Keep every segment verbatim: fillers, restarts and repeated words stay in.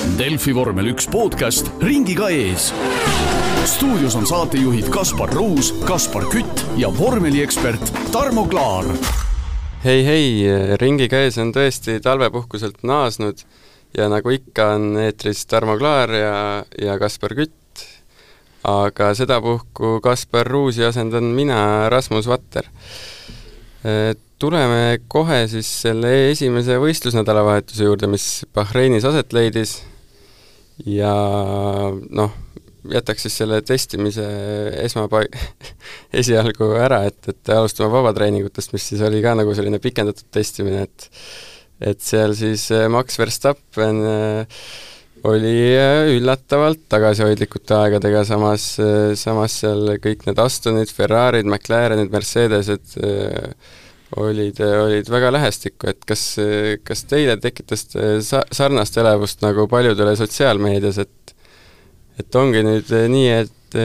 Delfi vormel üks podcast ringiga ees. Stuudios on saatejuhid Kaspar Ruus, Kaspar Kütt ja vormeliekspert Tarmo Klaar. Hei, hei, ringiga ees on tõesti talvepuhkuselt naasnud ja nagu ikka on eetris Tarmo Klaar ja, ja Kaspar Kütt, aga sedapuhku Kaspar Ruusi asendan mina, Rasmus Vatter. Tuleme kohe siis selle esimese võistlusnädalavahetuse juurde, mis Bahreinis aset leidis ja noh, jätaks siis selle testimise esmapai- esialgu ära, et, et alustame vabatreeningutest, mis siis oli ka nagu selline pikendatud testimine, et et seal siis Max Verstappen oli üllatavalt tagasihoidlikute aegadega, samas, samas seal kõik need Astonid, Ferrarid, McLarenid, Mercedesed olid, olid väga lähestikku, et kas, kas teile tekitas sarnast elevust nagu paljudele sotsiaalmeedias, et et ongi nüüd nii, et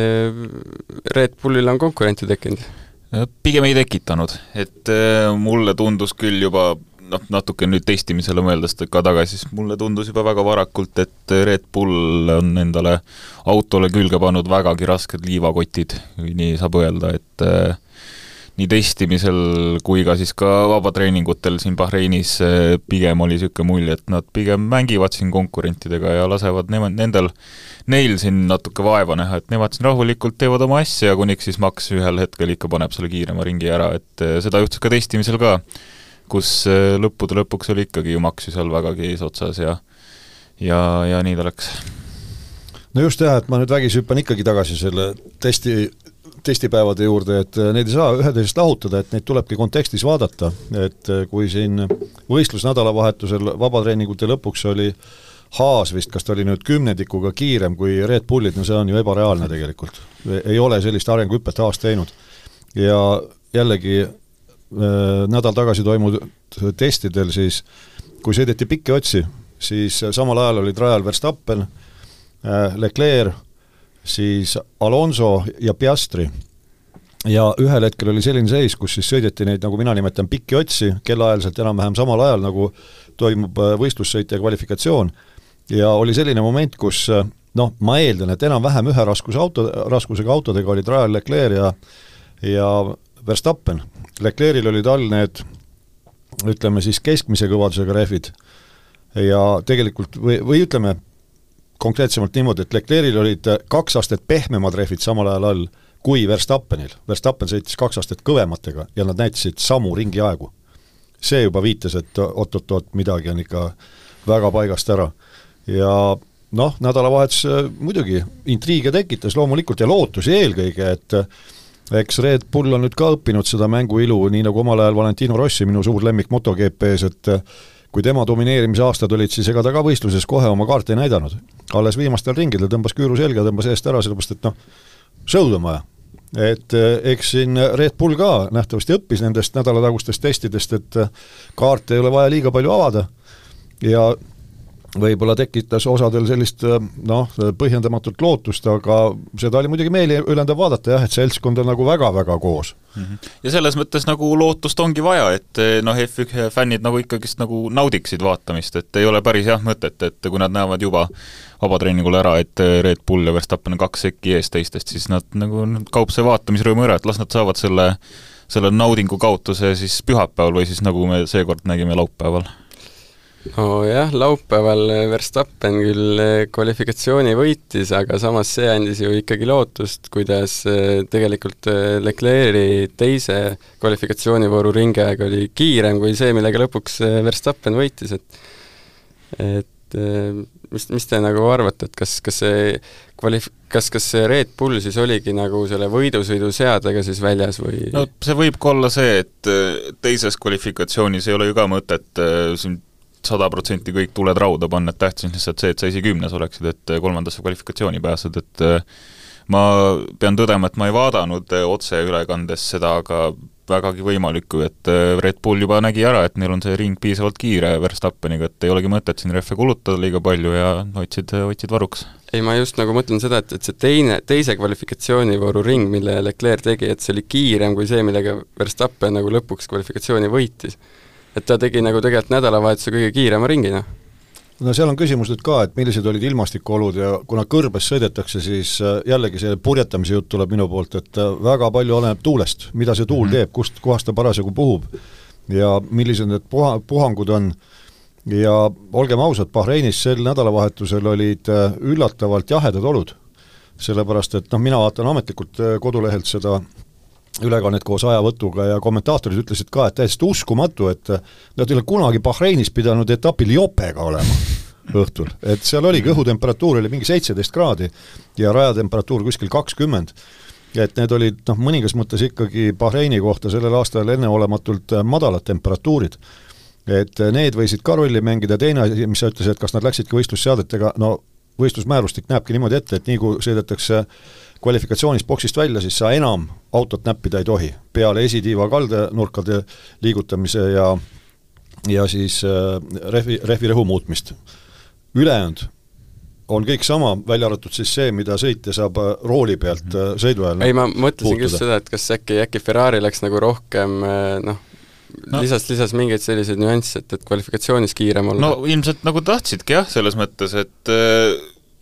Red Bullil on konkurenti tekkinud? Pigem ei tekitanud, et mulle tundus küll juba noh, natuke nüüd testimisele mõeldes ka tagasi, siis mulle tundus juba väga varakult, et Red Bull on endale autole külge pannud vägagi rasked liivakotid, nii saab öelda, et nii testimisel kui ka siis ka vabatreeningutel siin Bahreinis pigem oli siuke mulje, et nad pigem mängivad siin konkurentidega ja lasevad nemad, nendel, neil siin natuke vaeva näha, et nemad siin rahulikult teevad oma asja ja kuniks siis Max ühel hetkel ikka paneb selle kiirema ringi ära, et seda juhtus ka testimisel ka, kus lõppude lõpuks oli ikkagi ju Maxi seal vägagi eesotsas ja, ja, ja nii ta läks. No just jah, et ma nüüd vägis hüppan ikkagi tagasi selle testi testipäevade juurde, et neid ei saa üheteisest lahutada, et neid tulebki kontekstis vaadata, et kui siin võistlusnädalavahetusel vabatreeningute lõpuks oli Haas vist, kas ta oli nüüd kümnendikuga kiirem kui Red Bullid, no see on ju ebareaalne tegelikult. Ei ole sellist arenguhüppet Haas teinud. Ja jällegi äh, nädal tagasi toimunud testidel siis, kui sõideti pikki otsi, siis samal ajal olid rajal Verstappen, äh, Leclerc, siis Alonso ja Piastri ja ühel hetkel oli selline seis, kus siis sõideti neid, nagu mina nimetan, pikki otsi, kellaajaliselt enam-vähem samal ajal, nagu toimub võistlussõit ja kvalifikatsioon ja oli selline moment, kus noh, ma eeldan, et enam-vähem ühe raskuse auto, raskusega autodega olid rajal Leclerc ja, ja Verstappen. Leclercil olid all need, ütleme siis keskmise kõvadusega rehvid ja tegelikult, või, või ütleme konkreetsemalt niimoodi, et Leclercil olid kaks astet pehmemad rehvid samal ajal all kui Verstappenil. Verstappen sõitis kaks astet kõvematega ja nad näitasid samu ringi aegu. See juba viitas, et oot-oot-oot midagi on ikka väga paigast ära. Ja noh, nädalavahetus muidugi intriige tekitas loomulikult ja lootusi eelkõige, et eks Red Bull on nüüd ka õppinud seda mänguilu, nii nagu omal ajal Valentino Rossi, minu suur lemmik MotoGP's, et kui tema domineerimise aastad olid, siis ega ta ka võistluses kohe oma kaarte ei näidanud. Alles viimastel ringidel tõmbas küüru selga, tõmbas eest ära, sellepärast, et noh, sõud on vaja. Et eks siin Red Bull ka nähtavasti õppis nendest nädalatagustest testidest, et kaarte ei ole vaja liiga palju avada ja võib-olla tekitas osadel sellist noh, põhjendamatult lootust, aga seda oli muidugi meeli ülendav vaadata jah, et seltskond on nagu väga-väga koos. Ja selles mõttes nagu lootust ongi vaja, et noh, F üks fännid nagu ikkagist nagu naudiksid vaatamist, et ei ole päris jah mõtet, et kui nad näevad juba vabatreeningul ära, et Red Bull ja Verstappen on kaks sekki ees teistest, siis nad nagu kaup see vaatamisrõõmu ära, et las nad saavad selle, selle naudingu kaotuse siis pühapäeval või siis nagu me seekord nägime laupäeval. No jah, laupäeval Verstappen küll kvalifikatsiooni võitis, aga samas see andis ju ikkagi lootust, kuidas tegelikult Leclerc'i teise kvalifikatsioonivooru ringiaeg oli kiirem kui see, millega lõpuks Verstappen võitis, et, et mis, mis te nagu arvate, et kas, kas see kvalif-, kas, kas see Red Bull siis oligi nagu selle võidusõidu seadega siis väljas või? No see võib ka olla see, et teises kvalifikatsioonis ei ole ju ka mõtet siin sada protsenti kõik tuled rauda panna, et tähtsus lihtsalt see, et sa esikümnes oleksid, et kolmandasse kvalifikatsiooni pääsed, et ma pean tõdema, et ma ei vaadanud otse ülekandes seda, aga vägagi võimalikku, et Red Bull juba nägi ära, et neil on see ring piisavalt kiire Verstappeniga, et ei olegi mõtet siin reffe kulutada liiga palju ja otsid, otsid varuks. Ei, ma just nagu mõtlen seda, et, et see teine, teise kvalifikatsioonivooru ring, mille Leclerc tegi, et see oli kiirem kui see, millega Verstappen nagu lõpuks kvalifikatsiooni võitis. Et ta tegi nagu tegelikult nädalavahetuse kõige kiirema ringina. no seal on küsimus nüüd ka, et millised olid ilmastikuolud ja kuna kõrbes sõidetakse, siis jällegi see purjetamise jutt tuleb minu poolt, et väga palju oleneb tuulest, mida see tuul teeb, kust kohast ta parasjagu puhub ja millised need puha, puhangud on. Ja olgem ausad, Bahreinis sel nädalavahetusel olid üllatavalt jahedad olud, sellepärast et noh, mina vaatan ametlikult kodulehelt seda ülekannet koos ajavõtuga ja kommentaatorid ütlesid ka, et täiesti uskumatu, et nad ei ole kunagi Bahreinis pidanud etapil jopega olema õhtul, et seal oli õhutemperatuur oli mingi seitseteist kraadi ja rajatemperatuur kuskil kakskümmend, et need olid noh, mõningas mõttes ikkagi Bahreini kohta sellel aastal enneolematult madalad temperatuurid, et need võisid ka rolli mängida, teine asi, mis sa ütles, et kas nad läksidki võistlusseadetega, no võistlusmäärustik näebki niimoodi ette, et nii kui sõidetakse kvalifikatsioonis boksist välja, siis sa enam autot näppida ei tohi, peale esitiiva kaldenurkade liigutamise ja, ja siis rehvi, rehvirõhu muutmist. Ülejäänud on kõik sama, välja arvatud siis see, mida sõitja saab rooli pealt sõidu ajal. Ei, ma mõtlesin just seda, et kas äkki, äkki Ferrari läks nagu rohkem noh, No. lisas, lisas mingeid selliseid nüansse, et, et kvalifikatsioonis kiirem olla. No ilmselt nagu tahtsidki jah, selles mõttes, et äh,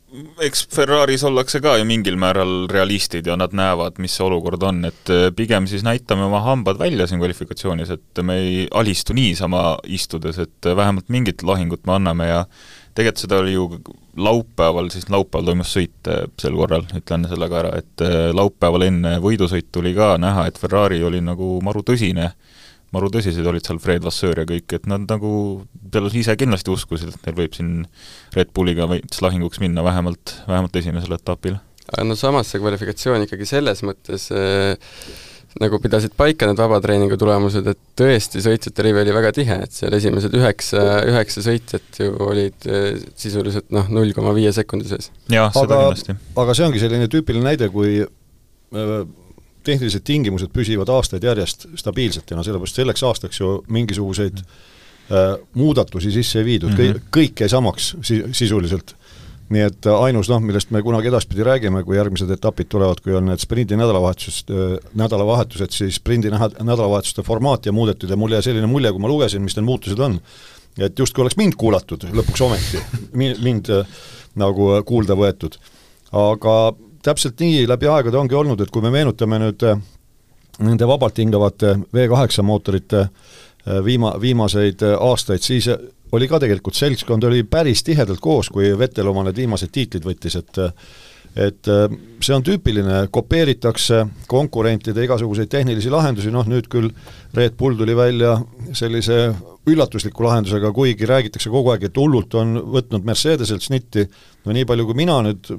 eks Ferraris ollakse ka ju mingil määral realistid ja nad näevad, mis see olukord on, et äh, pigem siis näitame oma hambad välja siin kvalifikatsioonis, et me ei alistu niisama istudes, et äh, vähemalt mingit lahingut me anname ja tegelikult seda oli ju laupäeval, siis laupäeval toimus sõit sel korral, ütlen selle ka ära, et äh, laupäeval enne võidusõit tuli ka näha, et Ferrari oli nagu maru tõsine, maru tõsised olid seal Fred Vasseur ja kõik, et nad nagu peale ise kindlasti uskusid, et neil võib siin Red Bulliga veits lahinguks minna vähemalt, vähemalt esimesel etapil. No samas see kvalifikatsioon ikkagi selles mõttes äh, nagu pidasid paika need vabatreeningu tulemused, et tõesti sõitjate rivi oli väga tihe, et seal esimesed üheksa, üheksa sõitjat ju olid äh, sisuliselt noh, null koma viie sekundi sees. Jah, seda aga, kindlasti. Aga see ongi selline tüüpiline näide, kui äh, tehnilised tingimused püsivad aastaid järjest stabiilsetena, sellepärast selleks aastaks ju mingisuguseid äh, muudatusi sisse ei viidud, mm-hmm. kõik, kõik ei samaks sisuliselt. Nii et ainus, noh, millest me kunagi edaspidi räägime, kui järgmised etapid tulevad, kui on need sprindi nädalavahetused, nädalavahetused siis sprindi nädalavahetuste formaat ja muudetud ja mul jäi selline mulje, kui ma lugesin, mis need muutused on, et just kui oleks mind kuulatud lõpuks ometi, mind nagu kuulda võetud. Aga täpselt nii läbi aegade ongi olnud, et kui me meenutame nüüd nende vabalt hingavate V kaheksa mootorite viima, viimaseid aastaid, siis oli ka tegelikult seltskond oli päris tihedalt koos, kui Vettel oma need viimased tiitlid võttis, et et see on tüüpiline, kopeeritakse konkurentide igasuguseid tehnilisi lahendusi, noh nüüd küll Red Bull tuli välja sellise üllatusliku lahendusega, kuigi räägitakse kogu aeg, et hullult on võtnud Mercedeselt snitti, no nii palju kui mina nüüd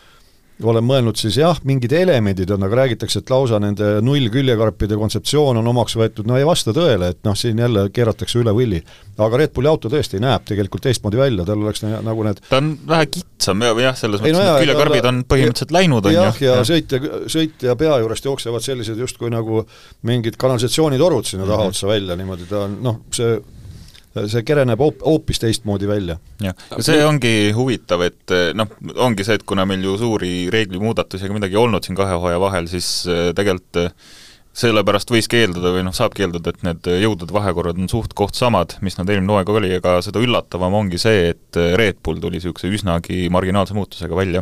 olen mõelnud, siis jah, mingid elemendid on, aga räägitakse, et lausa nende null küljekarpide kontseptsioon on omaks võetud, no ei vasta tõele, et noh, siin jälle keeratakse üle võlli. Aga Red Bulli auto tõesti näeb tegelikult teistmoodi välja, tal oleks nagu need... Ta on vähe kitsam, jah, selles mõttes, no, et küljekarbid on põhimõtteliselt ja, läinud, on jah, ja, ja sõitja, sõitja pea juurest jooksevad sellised justkui nagu mingid kanalisatsioonitorud sinna taha otsa välja, niimoodi ta on, noh, see see kere näeb hoopis teistmoodi välja. Ja. See ongi huvitav, et noh, ongi see, et kuna meil ju suuri reeglimuudatusi ega midagi olnud siin kahe hooaja vahel, siis tegelikult sellepärast võis keelduda või noh, saab keelduda, et need jõudude vahekorrad on suht koht samad, mis nad eelmine hooaega oli, aga seda üllatavam ongi see, et Red Bull tuli niisuguse üsnagi marginaalse muutusega välja.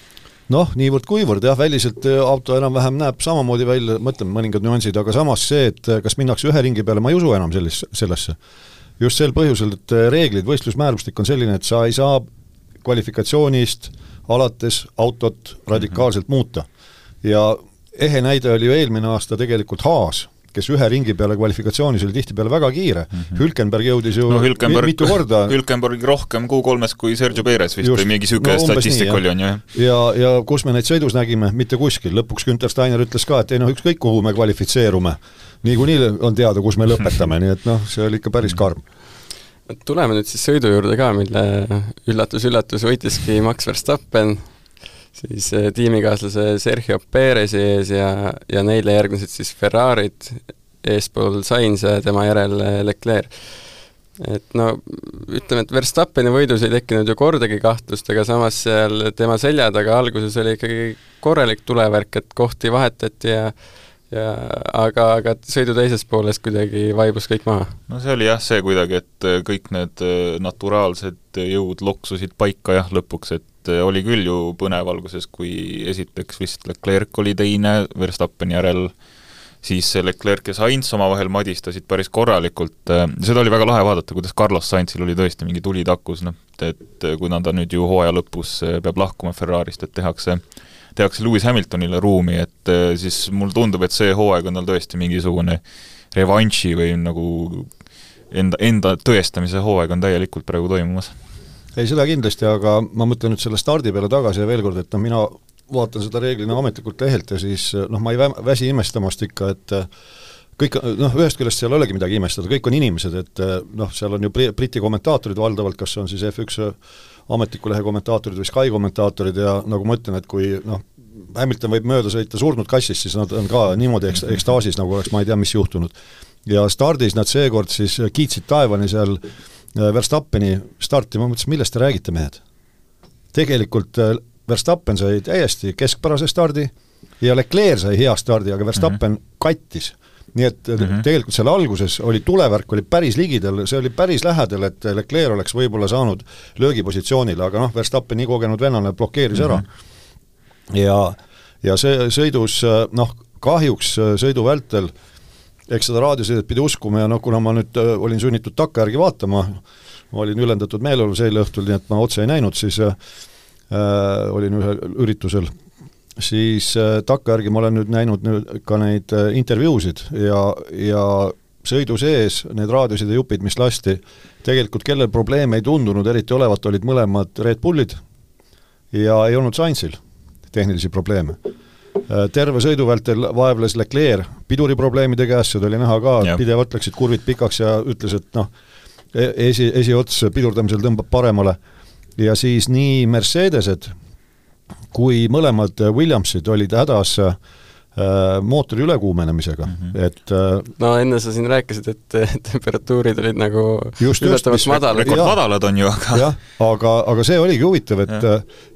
Noh, niivõrd kuivõrd, jah, väliselt auto enam-vähem näeb samamoodi välja, mõtleme mõningad nüansid, aga samas see, et kas minnakse ühe ringi peale, ma ei usu enam sellis, sellesse. Just sel põhjusel, et reeglid, võistlusmäärustik on selline, et sa ei saa kvalifikatsioonist alates autot radikaalselt muuta. Ja ehe näide oli ju eelmine aasta tegelikult Haas, kes ühe ringi peale kvalifikatsioonis oli tihti peale väga kiire. Mm-hmm. Hülkenberg jõudis ju no, Hülkenberg, mitu korda. Hülkenberg rohkem kuu kolmes kui Sergio Perez vist just, või mingi süke no, statistik nii, oli on ju. Ja, ja kus me neid sõidus nägime, mitte kuskil. Lõpuks Günther Steiner ütles ka, et ei noh, ükskõik kuhu me kvalifitseerume. Niikuinii on teada, kus me lõpetame, nii et noh, see oli ikka päris karm. Tuleme nüüd siis sõidu juurde ka, mille üllatus-üllatus võitiski Max Verstappen, siis tiimikaaslase Sergio Perezi ees ja, ja neile järgnesid siis Ferrarid, eespool Sainz ja tema järel Leclerc. Et no, ütleme, et Verstappeni võidus ei tekkinud ju kordagi kahtlust, aga samas seal tema selja taga alguses oli ikkagi korralik tulevärk, et kohti vahetati ja ja aga, aga sõidu teises pooles kuidagi vaibus kõik maha. No see oli jah see kuidagi, et kõik need naturaalsed jõud loksusid paika jah lõpuks, et oli küll ju põnev alguses, kui esiteks vist Leclerc oli teine Verstappeni järel, siis Leclerc ja Sainz omavahel madistasid päris korralikult. Seda oli väga lahe vaadata, kuidas Carlos Sainzil oli tõesti mingi tuli takus, noh, et kuna ta nüüd ju hooaja lõpus peab lahkuma Ferrarist, et tehakse tehakse Lewis Hamiltonile ruumi, et siis mul tundub, et see hooaeg on tal tõesti mingisugune revanši või nagu enda, enda tõestamise hooaeg on täielikult praegu toimumas. Ei, seda kindlasti, aga ma mõtlen nüüd selle stardi peale tagasi ja veel kord, et no mina vaatan seda reeglina ametlikult lehelt ja siis noh, ma ei väsi imestamast ikka, et kõik, noh, ühest küljest seal ei olegi midagi imestada, kõik on inimesed, et noh, seal on ju Briti kommentaatorid valdavalt, kas on siis F üks ametliku lehe kommentaatorid või Sky kommentaatorid ja nagu ma ütlen, et kui noh, Hamilton võib mööda sõita surnud kassist, siis nad on ka niimoodi ekstaasis, nagu oleks ma ei tea, mis juhtunud. Ja stardis nad seekord siis kiitsid taevani seal Verstappeni starti, ma mõtlesin, millest te räägite, mehed? Tegelikult Verstappen sai täiesti keskpärase stardi ja Leclerc sai hea stardi, aga Verstappen mm-hmm. kattis. Nii et mm-hmm. tegelikult selle alguses oli tulevärk, oli päris ligidel, see oli päris lähedal, et Leclerc oleks võib-olla saanud löögipositsioonile, aga noh, Verstappen nii kogenud vennane blokeeris mm-hmm. ära. Ja, ja see sõidus, noh, kahjuks sõidu vältel, eks seda raadiosõidet pidi uskuma ja noh, kuna ma nüüd olin sunnitud takka järgi vaatama, ma olin ülendatud meeleolus eile õhtul, nii et ma otse ei näinud, siis äh, olin ühel üritusel, siis äh, takka järgi ma olen nüüd näinud nüüd ka neid äh, intervjuusid ja, ja sõidu sees need raadiosid ja jupid, mis lasti, tegelikult kellel probleeme ei tundunud, eriti olevat olid mõlemad Red Bullid ja ei olnud Sainzil tehnilisi probleeme. Terve sõidu vältel vaevles Leclerc piduriprobleemide käes, seda oli näha ka, pidevalt läksid kurvid pikaks ja ütles, et noh, esi, esiots pidurdamisel tõmbab paremale. Ja siis nii Mercedesed kui mõlemad Williamsid olid hädas äh, mootori ülekuumenemisega. Mm-hmm. Et, äh, no enne sa siin rääkisid, et temperatuurid olid nagu ületavalt madalad. Rekord madalad on ju. Aga... jah, aga, aga see oligi huvitav, et,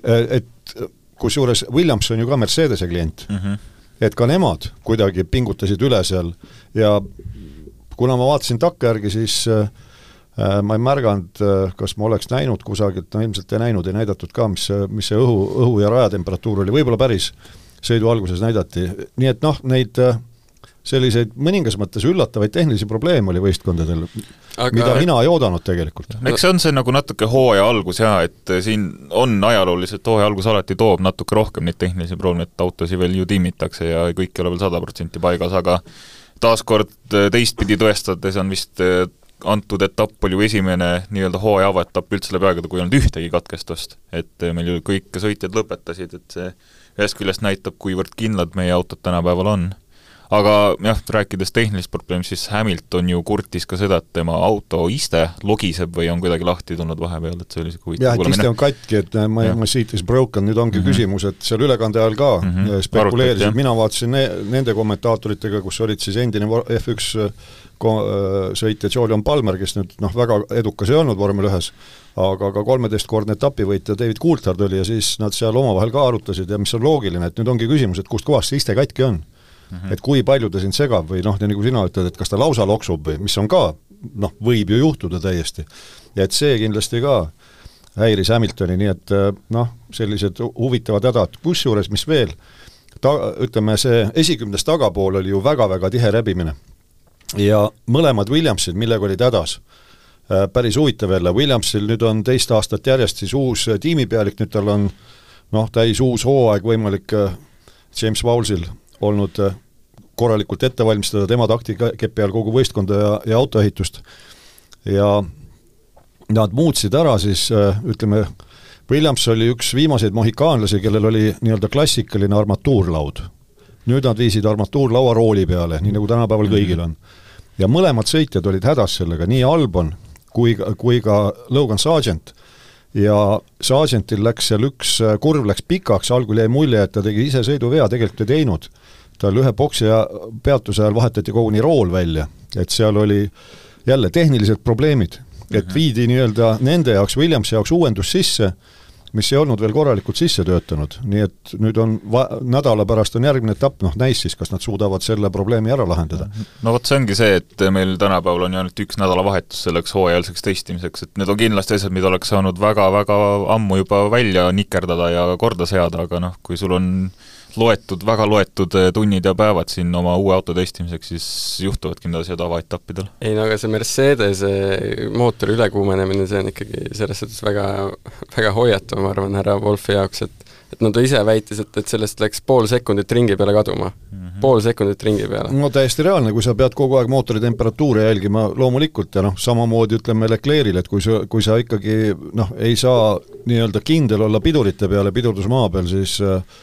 et kusjuures Williams on ju ka Mercedese klient, mm-hmm. et ka nemad kuidagi pingutasid üle seal ja kuna ma vaatasin takka järgi, siis äh, ma ei märganud, äh, kas ma oleks näinud kusagilt, no ilmselt ei näinud, ei näidatud ka, mis, mis see õhu, õhu ja rajatemperatuur oli, võib-olla päris sõidu alguses näidati, nii et noh, neid äh, selliseid mõningas mõttes üllatavaid tehnilisi probleeme oli võistkondadel, aga... mida mina ei oodanud tegelikult. Eks see on see nagu natuke hooaja algus jah, et siin on ajalooliselt hooaja algus alati toob natuke rohkem neid tehnilisi probleeme, et autosi veel ju tiimitakse ja kõik ei ole veel sada protsenti paigas, aga taaskord teistpidi tõestades on vist antud etapp oli ju esimene nii-öelda hooaja avaetapp üldse läbi aegade, kui on ühtegi katkestust, et meil ju kõik sõitjad lõpetasid, et see ühest küljest näitab, kuivõrd kindlad meie autod tänapäeval on. Aga jah, rääkides tehnilist probleem, siis Hamilton ju kurtis ka seda, et tema auto iste logiseb või on kuidagi lahti tulnud vahepeal, et see oli see jah, et iste on katki, et ma, ma siit is broken, nüüd ongi mm-hmm. küsimus, et seal ülekande ajal ka mm-hmm. spekuleerisid, mina vaatasin ne, nende kommentaatoritega, kus olid siis endine F üks sõitja Julian Palmer, kes nüüd noh, väga edukas ei olnud vormel ühes, aga ka kolmeteistkordne etapivõitja David Coulthard oli ja siis nad seal omavahel ka arutasid ja mis on loogiline, et nüüd ongi küsimus, et kust kohast see iste katki on. Mm-hmm. Et kui palju ta sind segab või noh, nagu sina ütled, et kas ta lausa loksub või mis on ka, noh, võib ju juhtuda täiesti. Ja et see kindlasti ka häiris Hamiltoni, nii et noh, sellised huvitavad hädad, kusjuures mis veel, ta, ütleme see esikümnes tagapool oli ju väga-väga tihe rebimine ja mõlemad Williamsid, millega olid hädas, päris huvitav jälle, Williamsil nüüd on teist aastat järjest siis uus tiimipealik, nüüd tal on noh, täis uus hooaeg võimalik James Vowlesil olnud korralikult ette valmistada tema taktikepi all kogu võistkonda ja, ja autoehitust. Ja nad muutsid ära siis, ütleme, Williams oli üks viimaseid mohikaanlasi, kellel oli nii-öelda klassikaline armatuurlaud. Nüüd nad viisid armatuurlaua rooli peale, nii nagu tänapäeval kõigil on. Ja mõlemad sõitjad olid hädas sellega, nii Albon kui, kui ka Logan Sargent. Ja Sargentil läks seal üks kurv läks pikaks, algul jäi mulje, et ta tegi ise sõiduvea, tegelikult ei teinud. Tal ühe boksi ja peatuse ajal vahetati koguni rool välja, et seal oli jälle tehnilised probleemid, et viidi nii-öelda nende jaoks, Williamsi jaoks uuendus sisse, mis ei olnud veel korralikult sisse töötanud, nii et nüüd on va-, nädala pärast on järgmine etapp, noh näis siis, kas nad suudavad selle probleemi ära lahendada. No vot see ongi see, et meil tänapäeval on ju ainult üks nädalavahetus selleks hooajaliseks testimiseks, et need on kindlasti asjad, mida oleks saanud väga-väga ammu juba välja nikerdada ja korda seada, aga noh, kui sul on loetud, väga loetud tunnid ja päevad siin oma uue auto testimiseks, siis juhtuvadki need asjad avaetappidel. Ei no aga see Mercedes mootori ülekuumenemine, see on ikkagi selles suhtes väga, väga hoiatav, ma arvan, härra Wolfi jaoks, et et no ta ise väitis, et, et sellest läks pool sekundit ringi peale kaduma. Mm-hmm. Pool sekundit ringi peale. No täiesti reaalne, kui sa pead kogu aeg mootori temperatuuri jälgima loomulikult ja noh, samamoodi ütleme Leclerc'ile, et kui sa, kui sa ikkagi noh, ei saa nii-öelda kindel olla pidurite peale, pidurdusmaa peal, siis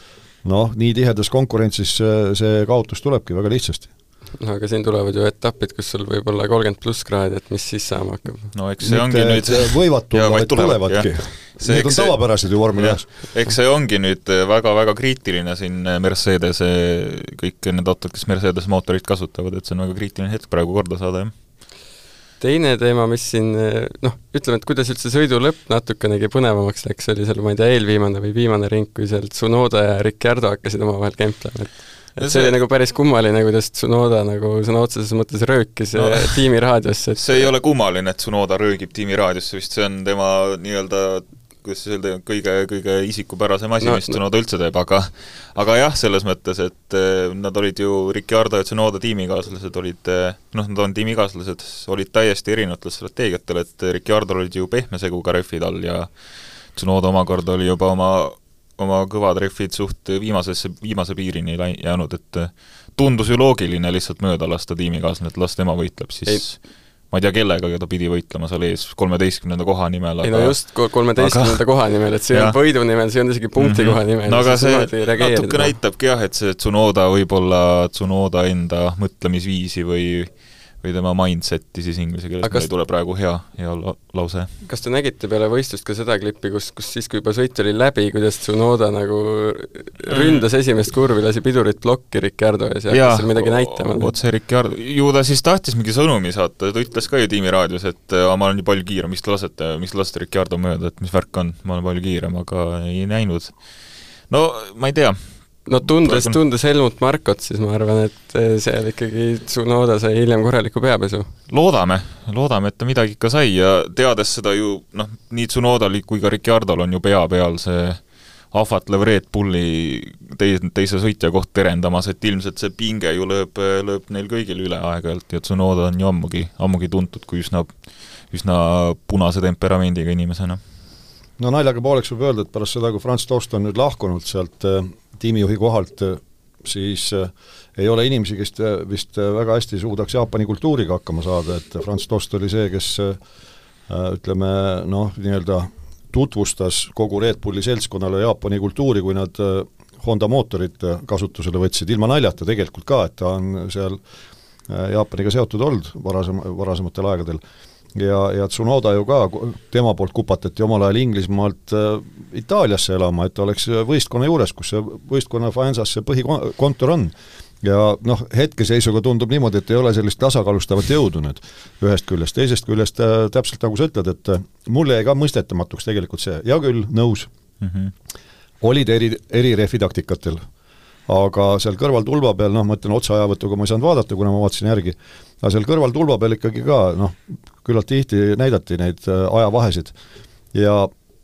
noh, nii tihedas konkurentsis see kaotus tulebki väga lihtsasti. No aga siin tulevad ju etapid, kus sul võib olla kolmkümmend pluss kraadi, et mis siis saama hakkab. No eks see ongi nüüd... võivad tulla, vaid tulevadki. Need on tavapärased ju vormel ühes. Eks see ongi nüüd väga-väga kriitiline siin Mercedes, kõik need autod, kes Mercedes mootorit kasutavad, et see on väga kriitiline hetk praegu korda saada, jah. Teine teema, mis siin, noh, ütleme, et kuidas üldse sõidu lõpp natukenegi põnevamaks läks, oli seal, ma ei tea, eelviimane või viimane ring, kui seal Tsunoda ja Ricciardo hakkasid oma vahel kemplema, et et see, see oli nagu päris kummaline, kuidas Tsunoda nagu sõna otseses mõttes röökis no, tiimi raadiosse. Et... see ei ole kummaline, et Tsunoda röögib tiimi raadiosse, vist see on tema nii-öelda, kuidas see öelda, kõige, kõige isikupärasem asi, no, mis Tsunoda üldse teeb, aga aga jah, selles mõttes, et nad olid ju, Ricciardo ja Tsunoda tiimikaaslased olid, noh, nad on tiimikaaslased, olid täiesti erinevatel strateegiatel, et Ricciardo olid ju pehme seguga rehvid all ja Tsunoda omakorda oli juba oma oma kõvad rehvid suht viimasesse, viimase piirini jäänud, et tundus ju loogiline lihtsalt mööda lasta tiimikaaslane, et las tema võitleb, siis ei. Ma ei tea, kellega ta pidi võitlema seal ees kolmeteistkümnenda koha nimel. Aga... ei no just kolmeteistkümnenda aga... koha nimel, et see on võidu nimel, see on isegi punkti mm-hmm. koha nimel. No aga see natuke näitabki jah, et see Tsunoda võib-olla Tsunoda enda mõtlemisviisi või või tema mindsetti siis inglise keeles, kas... ei tule praegu hea, hea lause. Kas te nägite peale võistlust ka seda klippi, kus, kus siis, kui juba sõit oli läbi, kuidas Tsunoda nagu ründas esimest kurvi, lasi pidurit plokki Ricciardo ees ja hakkas seal midagi näitama? Vot see Ricciardo, ju ta siis tahtis mingi sõnumi saata, ta ütles ka ju tiimiraadios, et ma olen nii palju kiirem, mis te lasete, mis te lasete Ricciardo mööda, et mis värk on, ma olen palju kiirem, aga ei näinud. No ma ei tea. No tundes, tundes Helmut Markot, siis ma arvan, et seal ikkagi Tsunoda sai hiljem korraliku peapesu. Loodame, loodame, et ta midagi ikka sai ja teades seda ju, noh, nii Tsunodal kui ka Ricciardol on ju pea peal see ahvatlev Red Bulli teis, teise sõitja koht terendamas, et ilmselt see pinge ju lööb, lööb neil kõigil üle aeg-ajalt ja Tsunoda on ju ammugi, ammugi tuntud kui üsna, üsna punase temperamendiga inimesena. No naljaga pooleks võib öelda, et pärast seda, kui Franz Tost on nüüd lahkunud sealt tiimijuhi kohalt, siis ei ole inimesi, kes vist väga hästi suudaks Jaapani kultuuriga hakkama saada, et Franz Tost oli see, kes ütleme, noh, nii-öelda tutvustas kogu Red Bulli seltskonnale Jaapani kultuuri, kui nad Honda mootorit kasutusele võtsid, ilma naljata tegelikult ka, et ta on seal Jaapaniga seotud olnud varasem, varasematel aegadel. Ja, ja Tsunoda ju ka, tema poolt kupatati omal ajal Inglismaalt äh, Itaaliasse elama, et oleks võistkonna juures, kus see võistkonna Faensas see põhikontor on. Ja noh, hetkeseisuga tundub niimoodi, et ei ole sellist tasakaalustavat jõudu nüüd ühest küljest. Teisest küljest äh, täpselt nagu sa ütled, et äh, mulle jäi ka mõistetamatuks tegelikult see, ja küll, nõus, mm-hmm. olid eri, eri refidaktikatel. Aga seal kõrval tulba peal, noh, ma ütlen otsaajavõtuga ma ei saanud vaadata, kuna ma vaatasin järgi, aga seal kõrval tulba peal ikkagi ka, noh, küllalt tihti näidati neid ajavahesid ja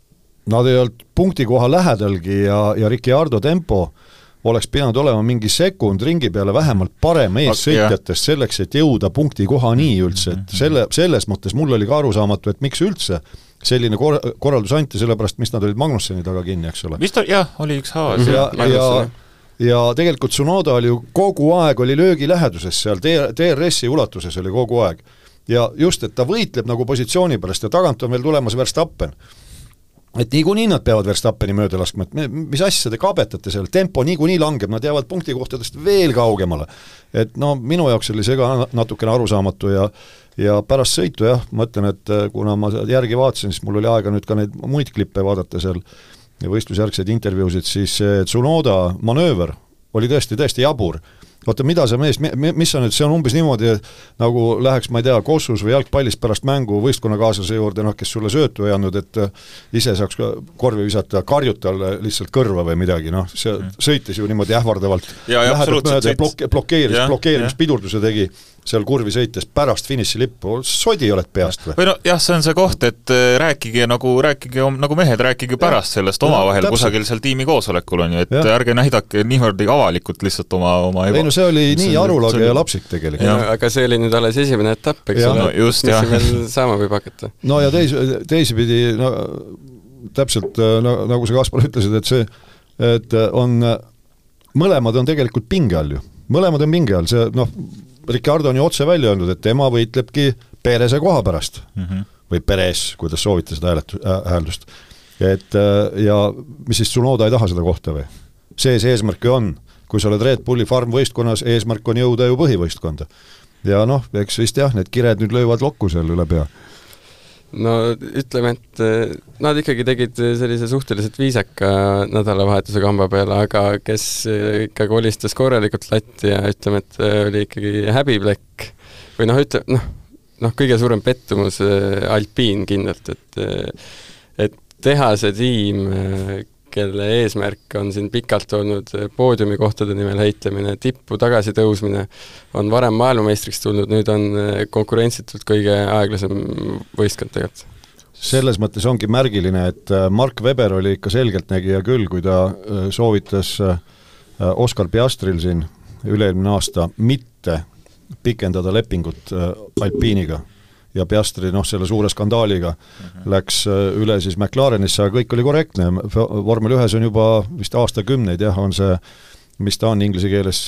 nad ei olnud punktikoha lähedalgi ja, ja Ricciardo tempo oleks pidanud olema mingi sekund ringi peale vähemalt parem ees sõitjatest selleks, et jõuda punktikoha nii üldse, et selle, selles mõttes mul oli ka arusaamatu, et miks üldse selline kor- korraldus anti, sellepärast mis nad olid Magnusseni taga kinni, eks ole. Vist oli, jah, oli üks haas. Ja, ja, ja tegelikult Tsunoda oli ju kogu aeg oli löögi läheduses seal, T R S-i ulatuses oli kogu aeg. Ja just, et ta võitleb nagu positsiooni pärast ja tagant on veel tulemas Verstappen. Et niikuinii nad peavad Verstappeni mööda laskma, et mis asja te kabetate seal, tempo niikuinii langeb, nad jäävad punktikohtadest veel kaugemale. Et no minu jaoks oli see ka natukene arusaamatu ja, ja pärast sõitu jah, ma ütlen, et kuna ma järgi vaatasin, siis mul oli aega nüüd ka neid muid klippe vaadata seal ja võistlusjärgseid intervjuusid, siis Tsunoda manööver oli tõesti, tõesti jabur oota, mida sa mees, mis on nüüd, see on umbes niimoodi, nagu läheks, ma ei tea, kossus või jalgpallis pärast mängu võistkonnakaaslase juurde, noh, kes sulle söötu ei andnud, et ise saaks korvi visata, karjuta lihtsalt kõrva või midagi, noh, see sõitis ju niimoodi ähvardavalt. Lähedalt mööda ja blok- blokeeris, blokeerimispidurduse tegi seal kurvi sõites pärast finiši lippu, sodi oled peast või? Või no jah, see on see koht, et rääkige nagu, rääkige nagu mehed, rääkige pärast sellest oma vahel kusagil seal tiimi koosolekul on ju, et ja. ärge näidake niimoodi avalikult lihtsalt oma, oma ei no see oli see nii arulage oli... ja lapsik tegelikult. No, aga see oli nüüd alles esimene etapp, eks ole, no, just, mis veel saama võib hakata. No ja teis, teisipidi no, täpselt no, nagu sa Kaspar ütlesid, et see, et on mõlemad on tegelikult pinge all ju. Mõlemad on pinge all, see noh, Ricardo on ju otse välja öelnud, et tema võitlebki Perese koha pärast mm -hmm. või Peres, kuidas soovite seda hääldust. Et ja mis siis Tsunoda ei taha seda kohta või? See see eesmärk ju on. Kui sa oled Red Bulli farmvõistkonnas, eesmärk on jõuda ju põhivõistkonda. Ja noh, eks vist jah, need kired nüüd löövad lokku seal üle pea. No ütleme, et nad ikkagi tegid sellise suhteliselt viisaka nädalavahetuse kamba peale, aga kes ikka kolistas korralikult latti ja ütleme, et oli ikkagi häbiplekk või noh, ütleme, noh, noh, kõige suurem pettumus Alpine kindlalt, et, et teha see tiim, kelle eesmärk on siin pikalt olnud poodiumi kohtade nimel heitlemine, tippu tagasi tõusmine, on varem maailmameistriks tulnud, nüüd on konkurentsitult kõige aeglasem võistkond tegelikult. Selles mõttes ongi märgiline, et Mark Webber oli ikka selgeltnägija küll, kui ta soovitas Oscar Piastril siin üle-eelmine aasta mitte pikendada lepingut Alpiniga ja Piastri noh, selle suure skandaaliga mm-hmm. läks üle siis McLarenisse, aga kõik oli korrektne. Vormel ühes on juba vist aastakümneid, jah, on see, mis ta on inglise keeles,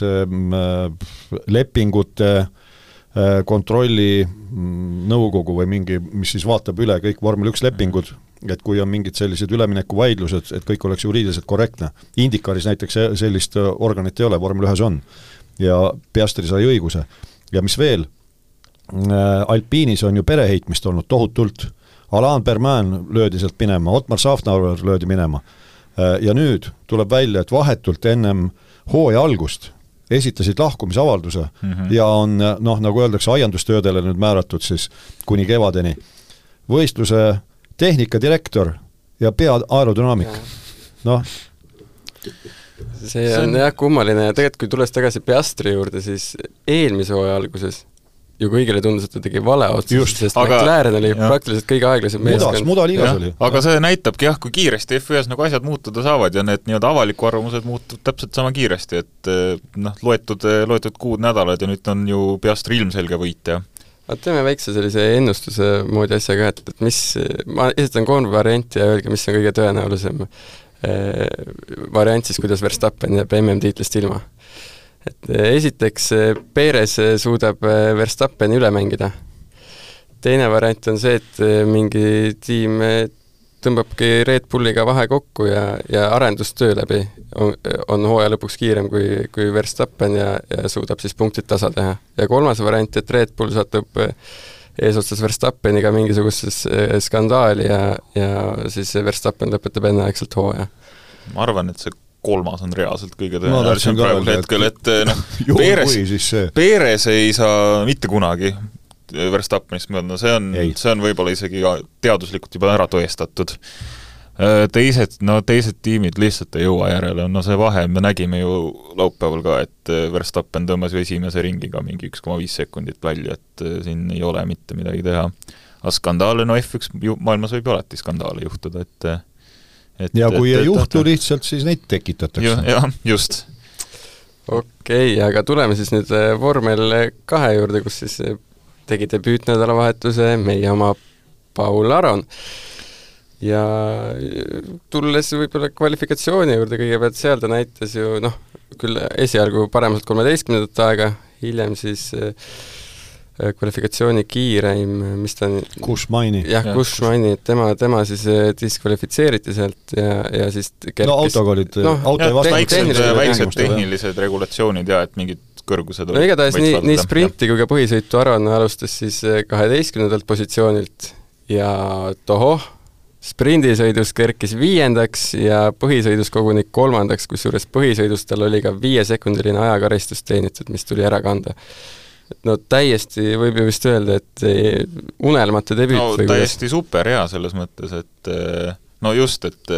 lepingute kontrolli nõukogu või mingi, mis siis vaatab üle kõik Vormel üks lepingud, et kui on mingid sellised ülemineku vaidlused, et kõik oleks juriidiliselt korrektne. Indikaris näiteks sellist organit ei ole, Vormel ühes on. Ja Piastri sai õiguse. Ja mis veel? Alpinis on ju pereheitmist olnud tohutult. Alain Berman löödi sealt minema, Otmar Safnauer löödi minema. Ja nüüd tuleb välja, et vahetult ennem hooaja algust esitasid lahkumisavalduse mm-hmm. ja on, noh, nagu öeldakse, aiandustöödele nüüd määratud siis kuni kevadeni. Võistluse tehnikadirektor ja pead aerodünaamik. Noh, see on, on jah kummaline ja tegelikult kui tulles tagasi Piastri juurde, siis eelmise hooaja alguses ju kõigile tundus, et ta tegi vale otsust, sest aga, McLaren oli jah. praktiliselt kõige aeglasem meeskond. Muda liigas oli. Aga see näitabki jah, kui kiiresti F ühes nagu asjad muutuda saavad ja need nii-öelda avaliku arvamused muutuvad täpselt sama kiiresti, et noh, loetud, loetud kuud nädalad ja nüüd on ju Piastri ilmselge võit ja teeme väikse sellise ennustuse moodi asja ka, et, et mis, ma esitan kolm varianti ja öelge, mis on kõige tõenäolisem variant siis, kuidas Verstappen jääb M M-tiitlist ilma. Et esiteks Perez suudab Verstappeni üle mängida. Teine variant on see, et mingi tiim tõmbabki Red Bulliga vahe kokku ja, ja arendustöö läbi on, on hooaja lõpuks kiirem kui, kui Verstappen ja, ja suudab siis punktid tasa teha. Ja kolmas variant, et Red Bull satub eesotsas Verstappeniga mingisuguses skandaali ja, ja siis Verstappen lõpetab enneaegselt hooaja. Ma arvan, et see kolmas on reaalselt kõige tõenäolisem praegu hetkel, et noh, Perez, Perez ei saa mitte kunagi Verstappenist mõelda, see on, see on võib-olla isegi teaduslikult juba ära tõestatud. Teised, no teised tiimid lihtsalt ei jõua järele, no see vahe, me nägime ju laupäeval ka, et Verstappen tõmbas ju esimese ringiga mingi üks koma viis sekundit välja, et siin ei ole mitte midagi teha. Aga skandaale, no F üks maailmas võib ju alati skandaale juhtuda, et Et, ja kui et, ei et, juhtu et, lihtsalt, siis neid tekitatakse. Ju, jah, just. Okei, okay, aga tuleme siis nüüd Vormel kahe juurde, kus siis tegi debüüt nädalavahetuse meie oma Paul Aron. Ja tulles võib-olla kvalifikatsiooni juurde kõigepealt, seal ta näitas ju, noh, küll esialgu paremat kolmeteistkümnendat aega, hiljem siis kvalifikatsiooni kiireim, mis ta on... Kushmaini. Jah, ja, Kushmaini, et tema, tema siis diskvalifitseeriti sealt ja, ja siis kerkis... No autoga olid... No, auto ja, väiksed, väiksed tehnilised regulatsioonid ja, et mingid kõrgused... No igatahes nii, nii sprinti kui ka põhisõitu Aron alustas siis kaheteistkümnendalt positsioonilt ja tohoh, sprindisõidus kerkis viiendaks ja põhisõidus koguni kolmandaks, kusjuures põhisõidus tal oli ka viiesekundiline ajakaristus teenitud, mis tuli ära kanda. No täiesti võib ju vist öelda, et unelmatu debüüt. No või täiesti kuidas? Super hea selles mõttes, et no just, et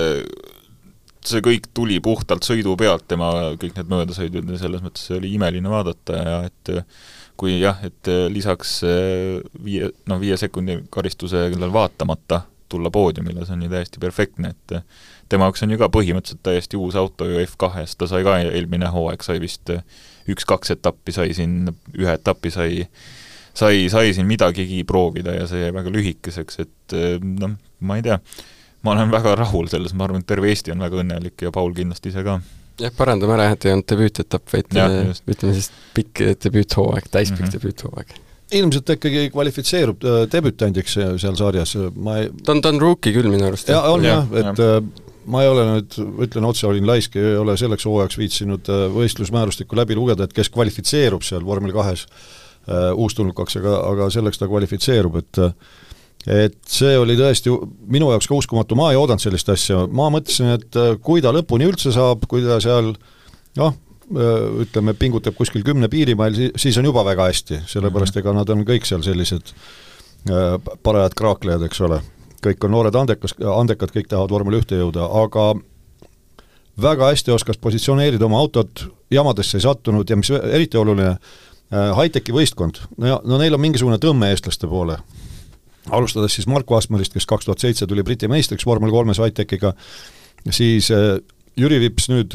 see kõik tuli puhtalt sõidu pealt, tema kõik need möödasõidud ja selles mõttes see oli imeline vaadata ja et kui jah, et lisaks viie, no viie sekundi karistuse vaatamata tulla poodiumile, see on ju täiesti perfektne, et tema jaoks on ju ka põhimõtteliselt täiesti uus auto ju F kahest, ta sai ka eelmine hooaeg, sai vist üks-kaks etappi, sai siin ühe etappi, sai, sai, sai siin midagigi proovida ja see väga lühikeseks, et noh, ma ei tea, ma olen väga rahul selles, ma arvan, et terve Eesti on väga õnnelik ja Paul kindlasti ise ka. Jah, parandame ära, et ei olnud debüütetapp, vaid ja, ütleme siis pikk debüüthooaeg, täispikk mm-hmm. debüüthooaeg. Ilmselt ikkagi kvalifitseerub debütandiks seal sarjas. Ma ei... Ta on, ta on rookie küll minu arust. Ja, on jah, ja, et ja. Ma ei ole nüüd, ütlen otse, olin laisk, ei ole selleks hooajaks viitsinud võistlusmäärustikku läbi lugeda, et kes kvalifitseerub seal vormel kahes uustulnukaks, aga, aga selleks ta kvalifitseerub, et et see oli tõesti minu jaoks ka uskumatu, ma ei oodanud sellist asja, ma mõtlesin, et kui ta lõpuni üldse saab, kui ta seal noh, ütleme, pingutab kuskil kümne piirimail, siis on juba väga hästi, sellepärast ega nad on kõik seal sellised parajad kraaklejad, eks ole. Kõik on noored andekas, andekad, kõik tahavad vormel ühte jõuda, aga väga hästi oskas positsioneerida oma autot, jamadesse ei sattunud ja mis eriti oluline, high-techi võistkond, no, no neil on mingisugune tõmme eestlaste poole. Alustades siis Mark Vassmerist, kes kaks tuhat seitse tuli Briti meistriks vormel kolmes high-techiga, siis Jüri Vips nüüd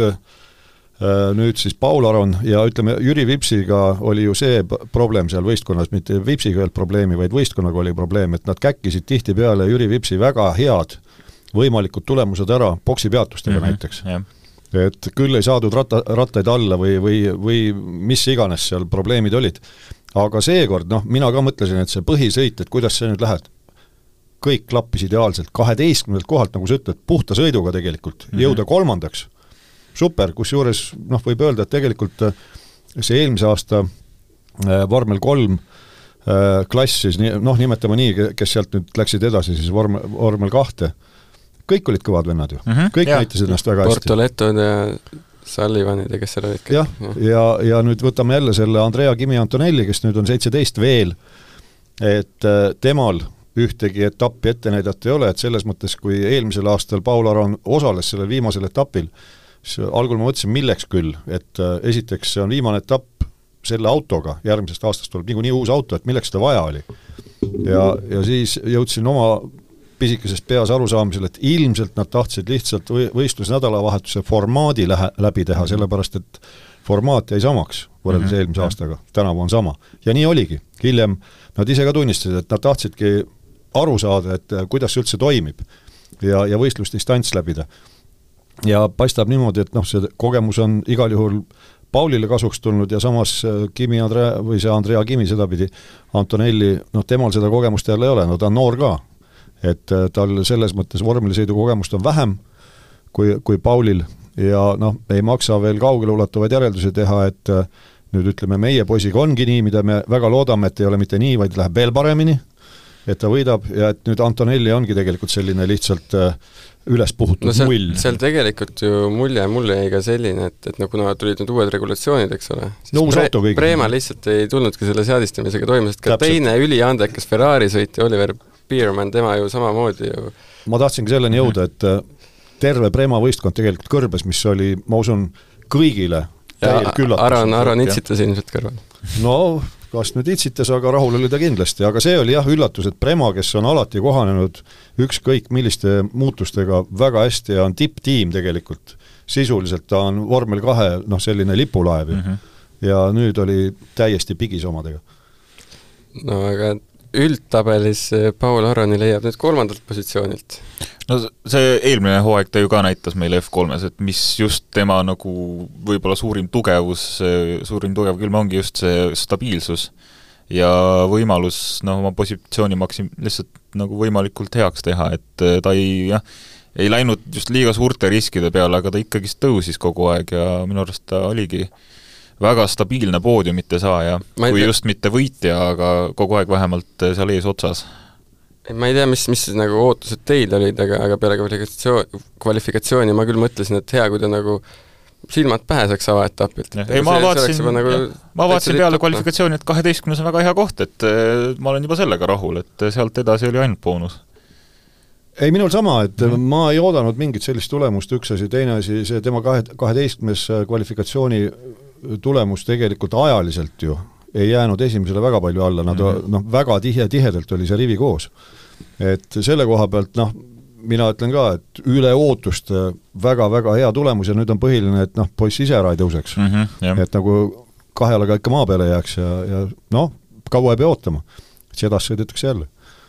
nüüd siis Paul Aron ja ütleme, Jüri Vipsiga oli ju see probleem seal võistkonnas, mitte Vipsiga ei olnud probleemi, vaid võistkonnaga oli probleem, et nad käkkisid tihti peale Jüri Vipsi väga head võimalikud tulemused ära poksipeatustega mm-hmm, näiteks. Yeah. Et küll ei saadud ratta, rattaid alla või, või, või mis iganes seal probleemid olid. Aga seekord, noh, mina ka mõtlesin, et see põhisõit, et kuidas see nüüd lähed, kõik klappis ideaalselt, kaheteistkümnelt kohalt, nagu sa ütled, puhta sõiduga tegelikult, mm-hmm. jõuda kolmandaks. Super, kus juures noh, võib öelda, et tegelikult see eelmise aasta vormel kolm klass siis, noh, nimetame nii, kes sealt nüüd läksid edasi, siis vormel, vormel kahte, kõik olid kõvad vennad ju, mm-hmm, kõik jah. Näitasid ennast väga hästi. Portoletod ja Sullivanid ja kes seal olid kõik. Jah, ja, ja, ja nüüd võtame jälle selle Andrea Kimi Antonelli, kes nüüd on seitseteist veel, et temal ühtegi etappi ette näidata ei ole, et selles mõttes, kui eelmisel aastal Paul Aron osales sellel viimasel etapil, siis algul ma mõtlesin, milleks küll, et esiteks see on viimane etapp selle autoga, järgmisest aastast tuleb niikuinii uus auto, et milleks seda vaja oli. Ja, ja siis jõudsin oma pisikesest peas arusaamisel, et ilmselt nad tahtsid lihtsalt võistlusnädalavahetuse formaadi lähe, läbi teha, sellepärast et formaat jäi samaks võrreldes mm-hmm. eelmise aastaga, tänavu on sama. Ja nii oligi. Hiljem nad ise ka tunnistasid, et nad tahtsidki aru saada, et kuidas see üldse toimib ja, ja võistlusdistants läbida. Ja paistab niimoodi, et noh, see kogemus on igal juhul Paulile kasuks tulnud ja samas Kimi Andrea, või see Andrea Kimi sedapidi, Antonelli, noh, temal seda kogemust jälle ei ole, no ta on noor ka, et tal selles mõttes vormelisõidu kogemust on vähem kui, kui Paulil ja noh, ei maksa veel kaugele ulatuvaid järeldusi teha, et nüüd ütleme, meie poisiga ongi nii, mida me väga loodame, et ei ole mitte nii, vaid läheb veel paremini, et ta võidab ja et nüüd Antonelli ongi tegelikult selline lihtsalt üles puhutud no seal, mull. Seal tegelikult ju mulje, mulle jäi ka selline, et, et no kuna tulid nüüd uued regulatsioonid, eks ole, siis no, Pre- Preema lihtsalt ei tulnudki selle seadistamisega toimus, et ka Täpselt. Teine üliandekas Ferrari sõiti Oliver Biermann, tema ju samamoodi ju. Ma tahtsingi selleni jõuda, et terve Preema võistkond tegelikult kõrbes, mis oli, ma usun, kõigile täielik üllatus. Aron, Aron itsitas ilmselt kõrval. No, kas nüüd itsitas, aga rahul oli ta kindlasti, aga see oli jah üllatus, et Prema, kes on alati kohanenud ükskõik milliste muutustega väga hästi ja on tipptiim tegelikult, sisuliselt ta on vormel kahe, noh selline lipulaev mm -hmm. ja nüüd oli täiesti pigis omadega. No aga üldtabelis Paul Aroni leiab nüüd kolmandalt positsioonilt. No see eelmine hooaeg ta ju ka näitas meile F kolmes, et mis just tema nagu võib-olla suurim tugevus, suurim tugev külm ongi just see stabiilsus ja võimalus no, oma positsiooni maksim lihtsalt nagu võimalikult heaks teha, et ta ei, jah, ei läinud just liiga suurte riskide peale, aga ta ikkagi tõusis kogu aeg ja minu arust ta oligi väga stabiilne poodiumite saaja, kui just mitte võitja, aga kogu aeg vähemalt seal ees otsas. ma ei tea, mis, mis nagu ootused teil olid, aga, aga peale kvalifikatsioon, kvalifikatsiooni ma küll mõtlesin, et hea, kui ta nagu silmad pähe saaks avaetapilt. Ei, ma vaatasin, nagu ma vaatasin peale kvalifikatsiooni, et kaheteistkümnes on väga hea koht, et ma olen juba sellega rahul, et sealt edasi oli ainult boonus. Ei, minul sama, et mm. ma ei oodanud mingit sellist tulemust, üks asi, teine asi, see tema kaheteistkümnes kvalifikatsiooni tulemus tegelikult ajaliselt ju ei jäänud esimesele väga palju alla, nad mm. noh, väga tihe, tihedalt oli see rivi koos. Et selle koha pealt, noh, mina ütlen ka, et üle ootust väga-väga hea tulemus ja nüüd on põhiline, et noh, poiss ise ära ei tõuseks. Mm -hmm, et nagu kahe alaga ikka maa peale jääks ja, ja noh, kaua ei pea ootama. Sedas sõidetakse jälle.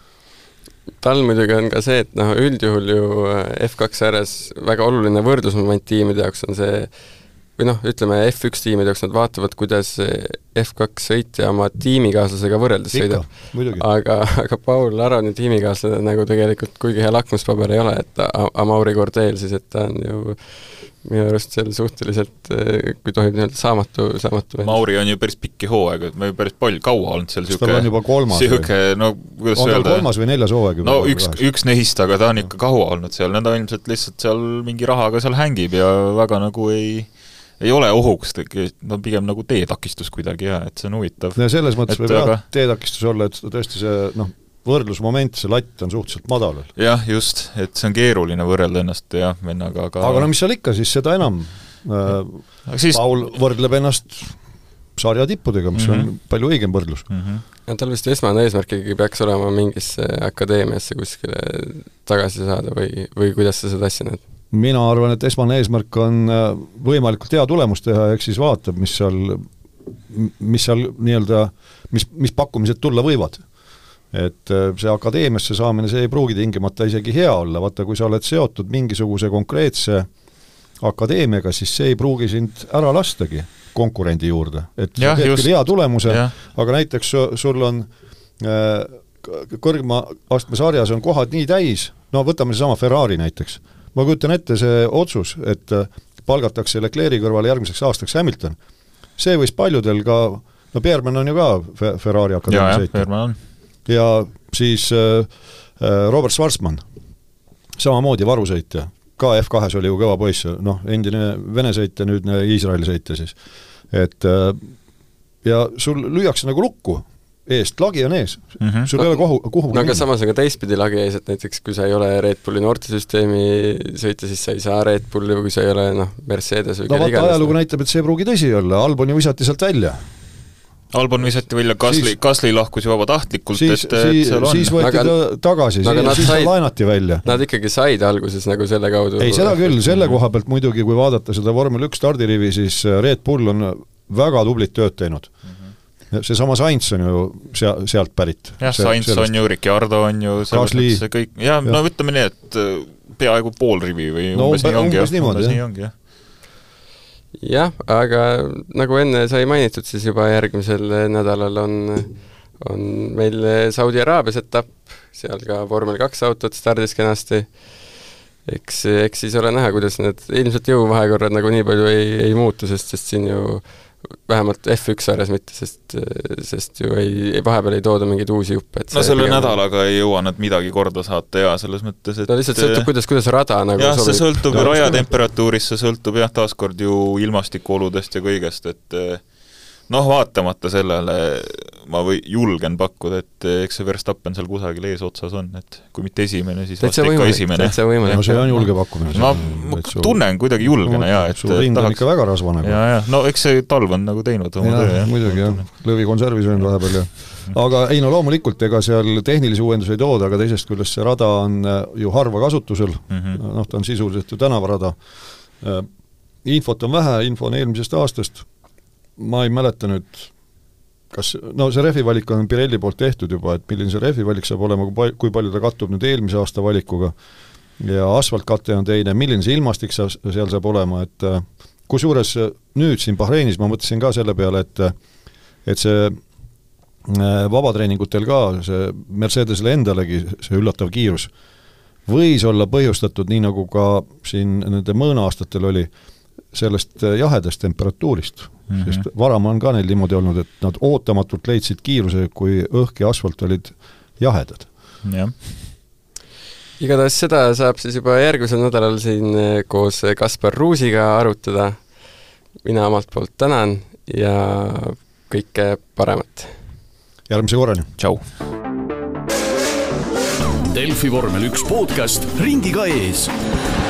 Tal muidugi on ka see, et noh, üldjuhul ju F kaks R-s väga oluline võrdlusmoment tiimide jaoks on see, või noh, ütleme F üks tiimide jaoks nad vaatavad, kuidas F kaks sõitja oma tiimikaaslasega võrreldes sõidab. Aga, aga Paul Aroni tiimikaaslane nagu tegelikult kuigi hea lakmuspaber ei ole, et Amaury Cordeel siis, et ta on ju minu arust seal suhteliselt, kui tohib nii-öelda saamatu, saamatu Mauri on ju päris pikki hooaeg, et me ju päris palju kaua olnud seal siuke, on juba kolmas siuke, no kuidas on öelda? On kolmas või neljas hooaeg? No üks, üks neist, aga ta on ikka kaua olnud seal, nad on ilmselt lihtsalt seal mingi rahaga seal hängib ja väga nagu ei ei ole ohuks, no pigem nagu teetakistus kuidagi ja et see on huvitav. Ja selles mõttes võib aga... teetakistus olla, et tõesti see noh, võrdlusmoment, see latt on suhteliselt madal. Jah, just, et see on keeruline võrrelda ennast ja vennaga, aga aga no mis seal ikka, siis seda enam äh, siis... Paul võrdleb ennast sarja tippudega, mis mm -hmm. on palju õigem võrdlus. Mm -hmm. ja tal vist esmane eesmärkigi peaks olema mingisse akadeemiasse kuskile tagasi saada või, või kuidas sa seda asja näed? Mina arvan, et esmane eesmärk on võimalikult hea tulemus teha, ehk siis vaatab, mis seal, mis seal nii-öelda, mis, mis pakkumised tulla võivad. Et see akadeemiasse saamine, see ei pruugi tingimata isegi hea olla, vaata, kui sa oled seotud mingisuguse konkreetse akadeemiaga, siis see ei pruugi sind ära lastagi konkurendi juurde. Et ja, sa teed küll hea tulemuse, ja. Aga näiteks sul on äh, kõrgma astme sarjas on kohad nii täis, no võtame see sama Ferrari näiteks. Ma kujutan ette see otsus, et palgatakse Leclerc'i kõrvale järgmiseks aastaks Hamilton. See võis paljudel ka, no Pierman on ju ka Ferrari akadeemia sõitja. Ja siis äh, Robert Schwarzman, samamoodi varusõitja, ka F kahes oli ju kõva poiss, noh, endine Vene sõitja, nüüd Iisraeli sõitja siis. Et äh, ja sul lüüakse nagu lukku eest, lagi on ees, mm -hmm. sul ei ole kohu, kuhu no aga samas on ka teistpidi lagi ees, et näiteks kui sa ei ole Red Bulli noortesüsteemi sõita, siis sa ei saa Red Bulli või kui sa ei ole noh, Mercedes või no vaata ajalugu näitab, et see pruugi tõsi olla, Albon ju visati sealt välja. Albon visati välja, Gasly, Gasly lahkus ju vabatahtlikult, siis, et, et seal on. Siis võeti aga, ta tagasi, siis, siis said, laenati välja. Nad ikkagi said alguses nagu selle kaudu. Ei, seda küll, selle koha pealt muidugi, kui vaadata seda vormel üks stardirivi, siis Red Bull on väga tublit tööd teinud. See sama Sainz on ju sea, sealt pärit. Jah, Sainz sellest. On ju, Ricciardo on ju, Gasly. See kõik, ja, ja no ütleme nii, et peaaegu pool rivi või no, umbes nii ongi. Umbes niimoodi, nii ongi, jah. Jah, aga nagu enne sai mainitud, siis juba järgmisel nädalal on, on meil Saudi Araabias etapp, seal ka vormel kaks autot stardis kenasti. Eks, eks siis ole näha, kuidas need ilmselt jõuvahekorrad nagu nii palju ei, ei muutu, sest, sest siin ju vähemalt F üks sarjas mitte, sest, sest ju ei, vahepeal ei tooda mingeid uusi juppe. No selle nädalaga ei jõua nad midagi korda saata ja selles mõttes, et no lihtsalt sõltub, kuidas, kuidas rada nagu jah, see sõltub ju rajatemperatuurist, see sõltub jah, taaskord ju ilmastikuoludest ja kõigest, et noh, vaatamata sellele ma või julgen pakkuda, et eks see Verstappen seal kusagil ees otsas on, et kui mitte esimene, siis vast ikka esimene. No see on julge pakkumine. Ma, ma tunnen kuidagi julgena, jah, et sul ring on ikka väga rasva nagu. Ja, ja, no eks see talv on nagu teinud oma töö, jah. Muidugi, jah, lõvi konservis on vahepeal, jah. Aga ei, no loomulikult, ega seal tehnilisi uuendusi ei tooda, aga teisest küljest see rada on ju harva kasutusel, mm -hmm. noh, ta on sisuliselt ju tänavarada. Infot on vähe, info on eelmisest aastast, ma ei mäleta nüüd, kas, no see rehvivalik on Pirelli poolt tehtud juba, et milline see rehvivalik saab olema, kui palju ta kattub nüüd eelmise aasta valikuga ja asfaltkate on teine, milline see ilmastik seal saab olema, et kusjuures nüüd siin Bahreinis ma mõtlesin ka selle peale, et et see vabatreeningutel ka see Mercedesele endalegi see üllatav kiirus võis olla põhjustatud, nii nagu ka siin nende mõõna-aastatel oli, sellest jahedast temperatuurist, mm -hmm. sest varem on ka neil niimoodi olnud, et nad ootamatult leidsid kiiruse, kui õhk ja asfalt olid jahedad. jah. Igatahes seda saab siis juba järgmisel nädalal siin koos Kaspar Ruusiga arutada. Mina omalt poolt tänan ja kõike paremat. Järgmise korrani. Tšau. Delfi vormel üks podcast ringiga ees.